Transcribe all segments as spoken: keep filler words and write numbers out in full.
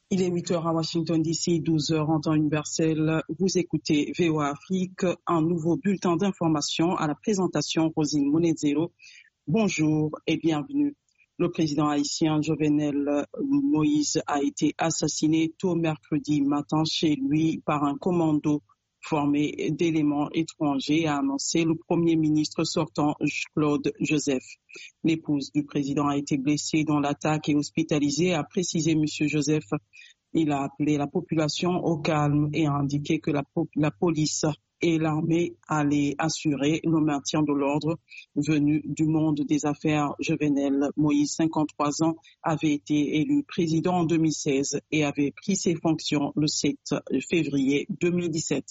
Il est huit heures à Washington D C, douze heures en temps universel. Vous écoutez V O A Afrique, un nouveau bulletin d'information à la présentation Rosine Monedzero. Bonjour et bienvenue. Le président haïtien Jovenel Moïse a été assassiné tôt mercredi matin chez lui par un commando formé d'éléments étrangers, a annoncé le premier ministre sortant Claude Joseph. L'épouse du président a été blessée dans l'attaque et hospitalisée, a précisé M. Joseph. Il a appelé la population au calme et a indiqué que la, la police et l'armée allaient assurer le maintien de l'ordre. Venu du monde des affaires, Jovenel Moïse, cinquante-trois ans, avait été élu président en deux mille seize et avait pris ses fonctions le sept février deux mille dix-sept.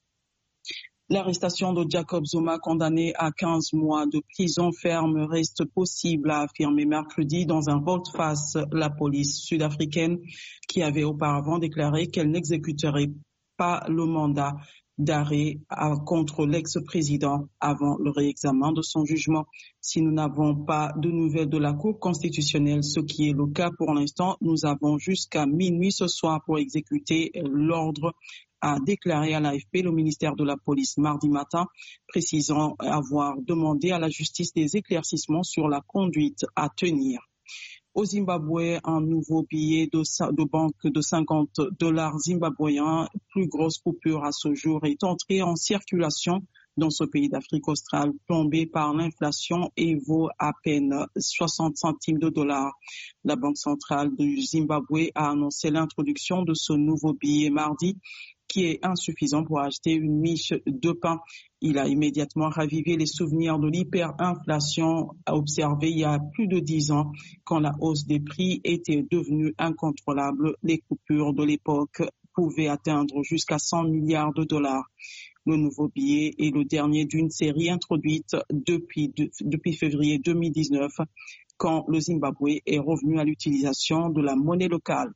L'arrestation de Jacob Zuma, condamné à quinze mois de prison ferme, reste possible, a affirmé mercredi dans un volte-face la police sud-africaine qui avait auparavant déclaré qu'elle n'exécuterait pas le mandat d'arrêt contre l'ex-président avant le réexamen de son jugement. Si nous n'avons pas de nouvelles de la Cour constitutionnelle, ce qui est le cas pour l'instant, nous avons jusqu'à minuit ce soir pour exécuter l'ordre, a déclaré à l'A F P le ministère de la Police mardi matin, précisant avoir demandé à la justice des éclaircissements sur la conduite à tenir. Au Zimbabwe, un nouveau billet de, de banque de cinquante dollars zimbabwéens, plus grosse coupure à ce jour, est entré en circulation dans ce pays d'Afrique australe, plombé par l'inflation et vaut à peine soixante centimes de dollars. La Banque centrale du Zimbabwe a annoncé l'introduction de ce nouveau billet mardi, qui est insuffisant pour acheter une miche de pain. Il a immédiatement ravivé les souvenirs de l'hyperinflation observée il y a plus de dix ans, quand la hausse des prix était devenue incontrôlable. Les coupures de l'époque pouvaient atteindre jusqu'à cent milliards de dollars. Le nouveau billet est le dernier d'une série introduite depuis, de, depuis février deux mille dix-neuf, quand le Zimbabwe est revenu à l'utilisation de la monnaie locale.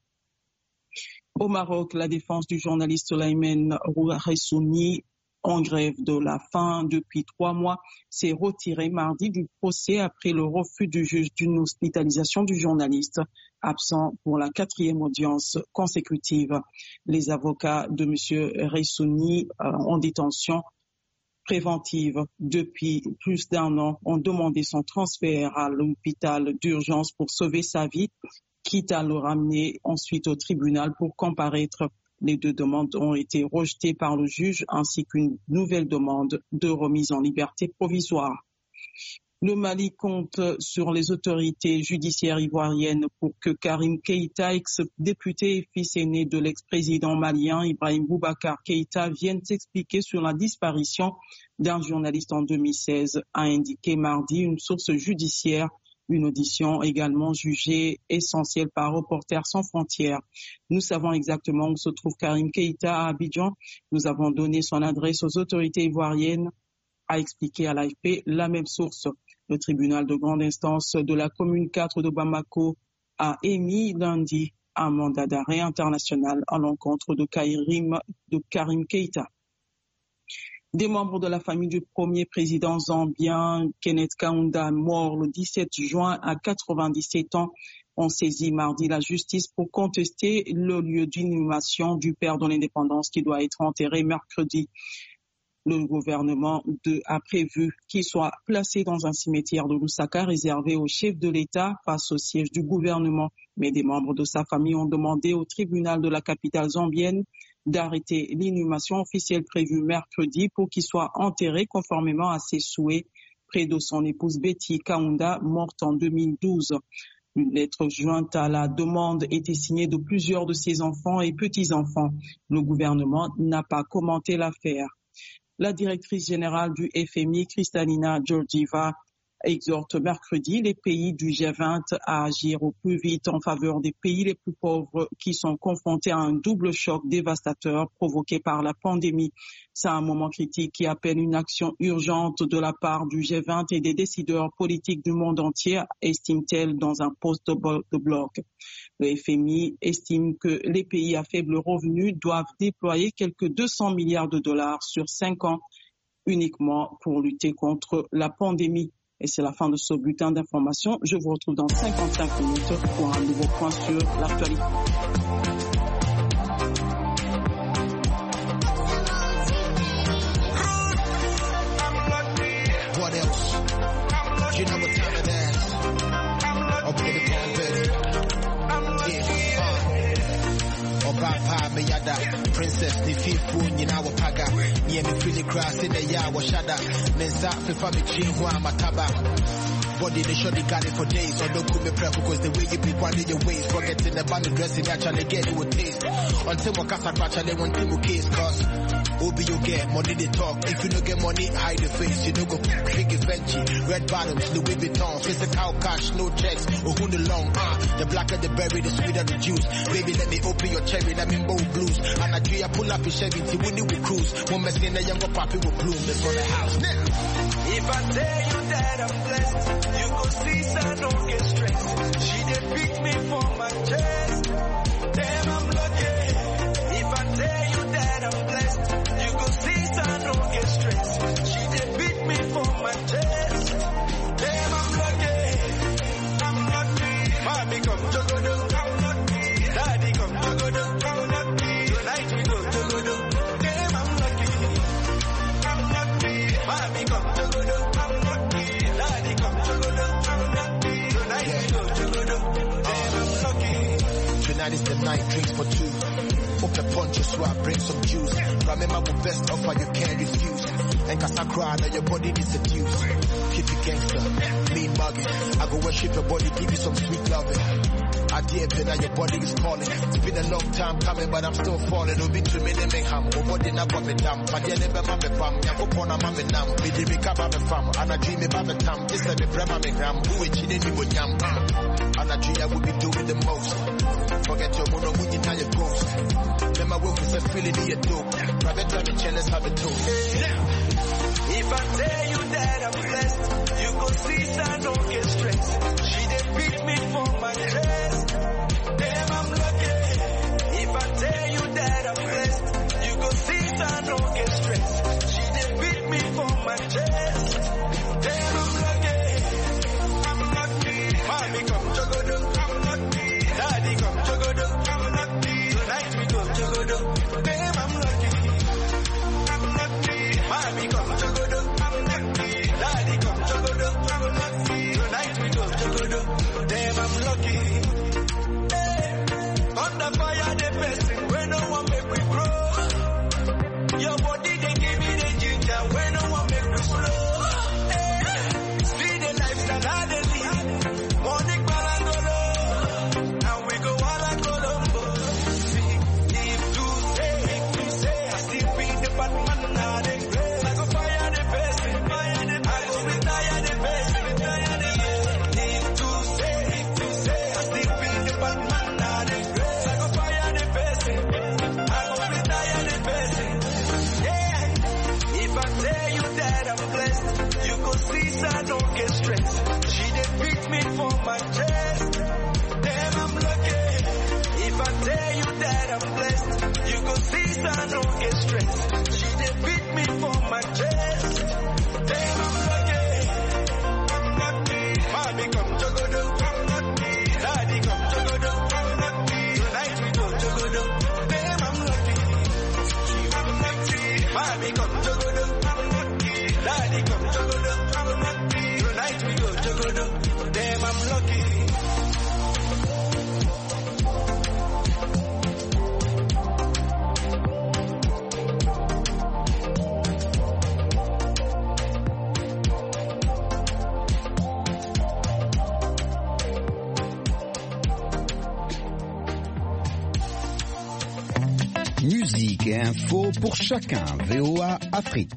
Au Maroc, la défense du journaliste Laymen Ressouni, en grève de la faim depuis trois mois, s'est retirée mardi du procès après le refus du juge d'une hospitalisation du journaliste, absent pour la quatrième audience consécutive. Les avocats de M. Ressouni euh, en détention préventive depuis plus d'un an ont demandé son transfert à l'hôpital d'urgence pour sauver sa vie, quitte à le ramener ensuite au tribunal pour comparaître. Les deux demandes ont été rejetées par le juge ainsi qu'une nouvelle demande de remise en liberté provisoire. Le Mali compte sur les autorités judiciaires ivoiriennes pour que Karim Keïta, ex-député et fils aîné de l'ex-président malien Ibrahim Boubacar Keïta, vienne s'expliquer sur la disparition d'un journaliste en deux mille seize, a indiqué mardi une source judiciaire. Une audition également jugée essentielle par Reporters sans frontières. Nous savons exactement où se trouve Karim Keïta à Abidjan. Nous avons donné son adresse aux autorités ivoiriennes, a expliqué à l'A F P la même source. Le tribunal de grande instance de la commune quatre de Bamako a émis lundi un mandat d'arrêt international à l'encontre de Karim, de Karim Keïta. Des membres de la famille du premier président zambien, Kenneth Kaunda, mort le dix-sept juin à quatre-vingt-dix-sept ans, ont saisi mardi la justice pour contester le lieu d'inhumation du père de l'indépendance qui doit être enterré mercredi. Le gouvernement de, a prévu qu'il soit placé dans un cimetière de Lusaka réservé au chef de l'État face au siège du gouvernement. Mais des membres de sa famille ont demandé au tribunal de la capitale zambienne d'arrêter l'inhumation officielle prévue mercredi pour qu'il soit enterré conformément à ses souhaits près de son épouse Betty Kaunda, morte en deux mille douze. Une lettre jointe à la demande était signée de plusieurs de ses enfants et petits-enfants. Le gouvernement n'a pas commenté l'affaire. La directrice générale du F M I, Kristalina Georgieva, exhorte mercredi les pays du G vingt à agir au plus vite en faveur des pays les plus pauvres qui sont confrontés à un double choc dévastateur provoqué par la pandémie. C'est un moment critique qui appelle une action urgente de la part du G vingt et des décideurs politiques du monde entier, estime-t-elle dans un post de blog. Le F M I estime que les pays à faible revenu doivent déployer quelques deux cents milliards de dollars sur cinq ans uniquement pour lutter contre la pandémie. Et c'est la fin de ce bulletin d'information. Je vous retrouve dans cinquante-cinq minutes pour un nouveau point sur l'actualité. else. You know what time it is. I'll play the ball with yeah, uh. Papa, me yada, princess, the fifth in our paga. Near me, feel the grass in the yard, was shada. Mensa, Fifa, me chin, who am a taba. Body, they sure they got it for days. So don't come me prep because the way you be one in your ways. Forgetting the band dressing, actually get it with taste. Until my casa actually want to case, cause Obi you get money they talk. If you don't get money, hide the face. You don't go big Fenchy, red bottoms, Louis Vuitton, physical cash, no checks. Or who the long, ah, uh, the blacker the berry, the sweeter the juice. Baby, let me open your cherry, let me bold blues. And I do ya pull up your Chevy, till we with cruise. One mess in the younger poppy will bloom. That's for the house now. If I tell you that I'm blessed, you go see, so don't get stressed. She did pick me for my chest. Damn, I'm lucky. If I tell you that I'm blessed, you go see, so don't get stressed. She did pick me for my chest. Damn, I'm lucky. I'm lucky. Mommy come to go do. I'm lucky. Daddy come to go do. I'm lucky. Tonight we go to go do. Damn, I'm lucky. I'm lucky. Mommy come to go do. I'm lucky. Daddy come to go do. I'm lucky. Tonight we go to go do. Damn, I'm lucky. Tonight is the night, drinks for two. Open punch, so I bring some juice. Remember the best offer you can't refuse. And cause I cry, now your body is seduced. Keep it gangster, mean mugging. I go worship your body, give you some sweet loving. I dare to now your body is calling. It's been a long time coming, but I'm still falling. Don't be too many men ham. Oh, body not got me down. But yeah, never mammy fam. Ya go pon a mammy nam. Me di recover me fam. And I dream about the time. This time me brema me gram. Who is chilling me with yam. And I dream I will be doing the most. Forget your mono when you know your ghost. Then my work is a feeling in your dope. Private time and let's have a talk. If I tell you that I'm blessed, you go see, so don't get stressed. She did pick me for my chest. Damn, I'm lucky. If I tell you that I'm blessed, you go see, so don't get stressed. She did pick me for my chest. Damn, I'm lucky. I'm lucky. Mommy come to go do. I'm lucky. Daddy come to go do. I'm lucky. Tonight we go to go do. Damn, I'm lucky. I'm lucky. Mommy come to go do. I'm lucky. Daddy come to go do. I'm lucky. Tonight we go to go do. Damn, I'm lucky. Hey. Under fire the person when no one make we grow. Your body they give me the ginger when no one make we slow. Hey. See the lifestyle I they live. Morning balangolo. And we go all a Colombo. See, if you say, if you say, I still be the Batman now they play. I go fire the person, fire the person. I go retire the person, retire the person. If you say, if you say, I still be the Batman now they play. I go fire the person, I go retire the person. Yeah, if I tell you that I'm blessed, you go see, so don't get stressed. She did pick me for my chest. Damn, I'm lucky. If I tell you that I'm blessed, you go see, so don't get stressed. She did pick me for my chest. Damn, I'm lucky. I'm lucky. Mommy come to go do. I'm lucky. Daddy come to go do. I'm lucky. Tonight we go to go do. Damn, I'm lucky. I'm lucky. Mommy come to go do. I'm lucky. Daddy come to go do. I'm lucky. Tonight we go to go do. Damn, I'm lucky. Musique et info pour chacun. V O A Afrique.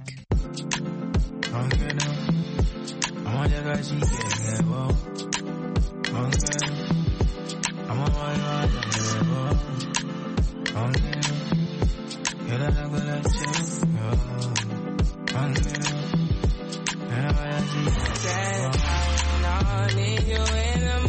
I need you in the